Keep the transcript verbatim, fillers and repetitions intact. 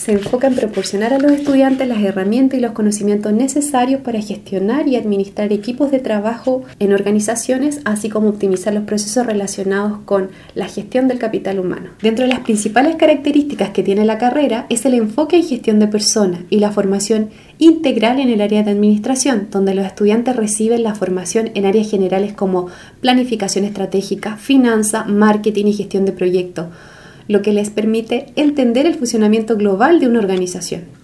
se enfoca en proporcionar a los estudiantes las herramientas y los conocimientos necesarios para gestionar y administrar equipos de trabajo en organizaciones, así como optimizar los procesos relacionados con la gestión del capital humano. Dentro de las principales características que tiene la carrera es el enfoque en gestión de personas y la formación integral en el área de administración, donde los estudiantes reciben la formación en áreas generales como planificación estratégica, finanza, marketing y gestión de proyectos, lo que les permite entender el funcionamiento global de una organización.